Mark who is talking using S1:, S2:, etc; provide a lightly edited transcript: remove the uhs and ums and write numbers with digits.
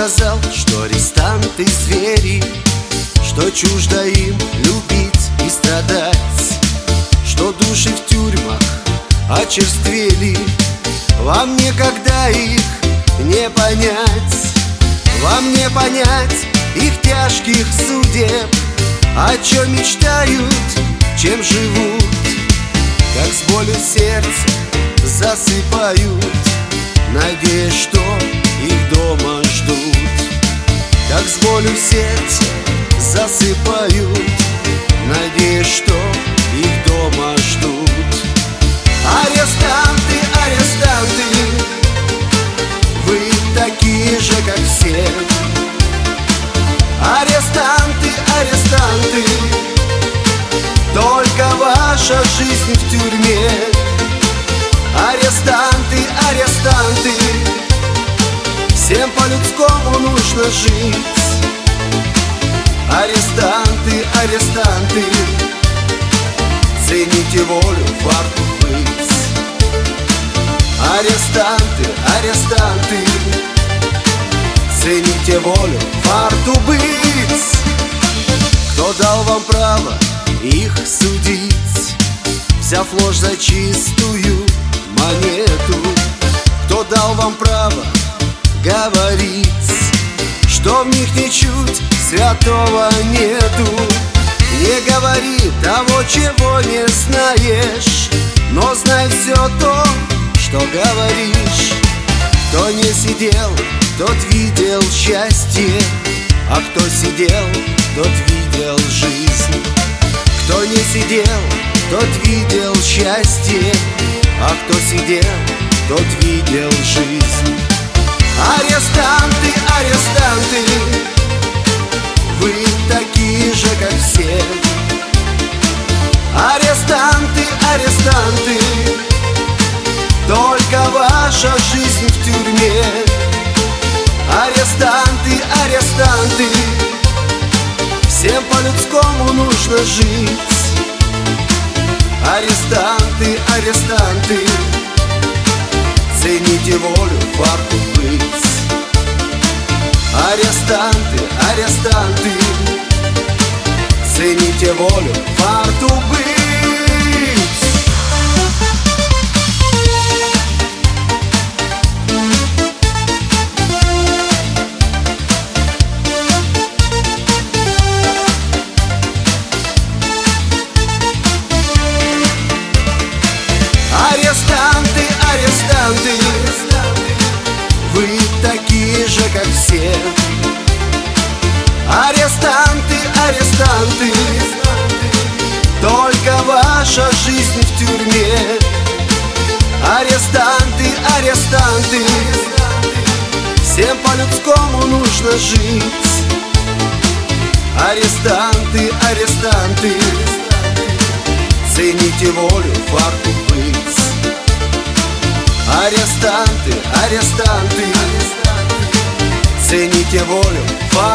S1: сказал, что арестанты звери, что чуждо им любить и страдать, что души в тюрьмах очерствели. Вам никогда их не понять, вам не понять их тяжких судеб, о чем мечтают, чем живут, как с болью в сердце засыпают, надеясь, что их дома ждут. Как с болью в сердце засыпают, надеясь, что их дома ждут. Арестанты, арестанты, вы такие же, как все. Арестанты, арестанты, только ваша жизнь в тюрьме. Арестанты, арестанты, всем по-людскому нужно жить. Арестанты, арестанты, цените волю, фарту быть. Арестанты, арестанты, цените волю, фарту быть. Кто дал вам право их судить, взяв ложь за чистую монету? Кто дал вам право говорить, что в них ничуть святого нету? Не говори того, чего не знаешь, но знай все то, что говоришь. Кто не сидел, тот видел счастье, а кто сидел, тот видел жизнь. Кто не сидел, тот видел счастье, а кто сидел, тот видел жизнь. Арестанты, арестанты, вы такие же, как все. Арестанты, арестанты, только ваша жизнь в тюрьме. Арестанты, арестанты, всем по-людскому нужно жить. Арестанты, арестанты, цените волю, фарту быть. Арестанты, арестанты, цените волю, фарту быть. Арестанты, арестанты, вы такие же, как все. Арестанты, арестанты, только ваша жизнь в тюрьме. Арестанты, арестанты, всем по-людскому нужно жить. Арестанты, арестанты, цените волю, фарту быть. Арестанты, арестанты, цените волю, фарту